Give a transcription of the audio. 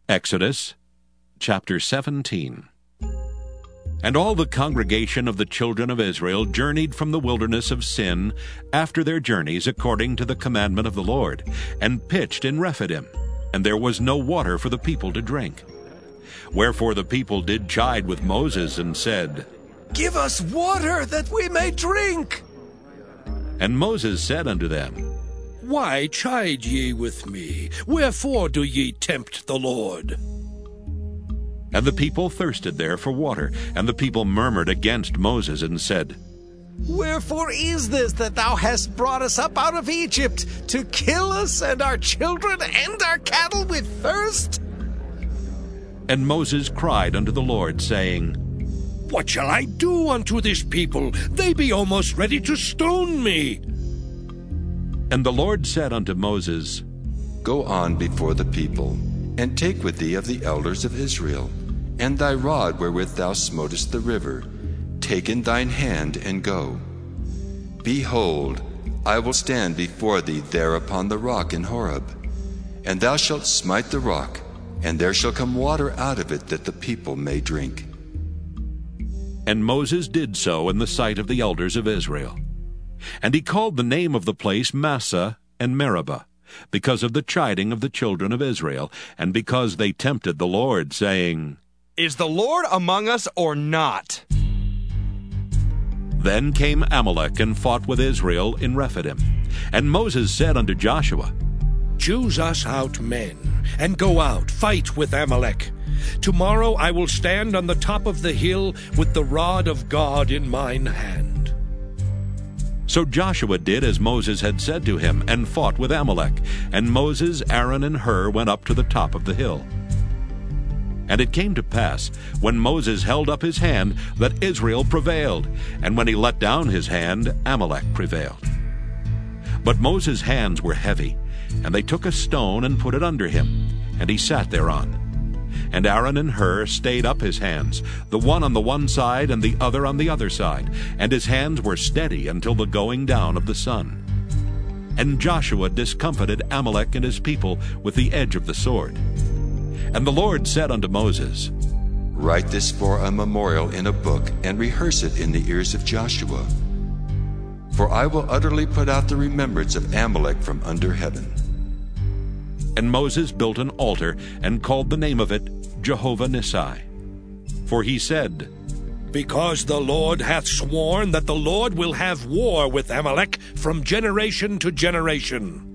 Exodus chapter 17. And all the congregation of the children of Israel journeyed from the wilderness of Sin after their journeys according to the commandment of the Lord, and pitched in Rephidim, and there was no water for the people to drink. Wherefore the people did chide with Moses, and said, Give us water that we may drink. And Moses said unto them, Why chide ye with me? Wherefore do ye tempt the Lord? And the people thirsted there for water, and the people murmured against Moses, and said, Wherefore is this that thou hast brought us up out of Egypt, to kill us and our children and our cattle with thirst? And Moses cried unto the Lord, saying, What shall I do unto this people? They be almost ready to stone me. And the Lord said unto Moses, Go on before the people, and take with thee of the elders of Israel, and thy rod wherewith thou smotest the river, take in thine hand, and go. Behold, I will stand before thee there upon the rock in Horeb, and thou shalt smite the rock, and there shall come water out of it, that the people may drink. And Moses did so in the sight of the elders of Israel. And he called the name of the place Massah and Meribah, because of the chiding of the children of Israel, and because they tempted the Lord, saying, Is the Lord among us or not? Then came Amalek and fought with Israel in Rephidim. And Moses said unto Joshua, Choose us out men, and go out, fight with Amalek. Tomorrow I will stand on the top of the hill with the rod of God in mine hand. So Joshua did as Moses had said to him, and fought with Amalek. And Moses, Aaron, and Hur went up to the top of the hill. And it came to pass, when Moses held up his hand, that Israel prevailed, and when he let down his hand, Amalek prevailed. But Moses' hands were heavy, and they took a stone and put it under him, and he sat thereon. And Aaron and Hur stayed up his hands, the one on the one side and the other on the other side, and his hands were steady until the going down of the sun. And Joshua discomfited Amalek and his people with the edge of the sword. And the Lord said unto Moses, Write this for a memorial in a book, and rehearse it in the ears of Joshua. For I will utterly put out the remembrance of Amalek from under heaven. And Moses built an altar, and called the name of it Jehovah Nissi. For he said, Because the Lord hath sworn that the Lord will have war with Amalek from generation to generation.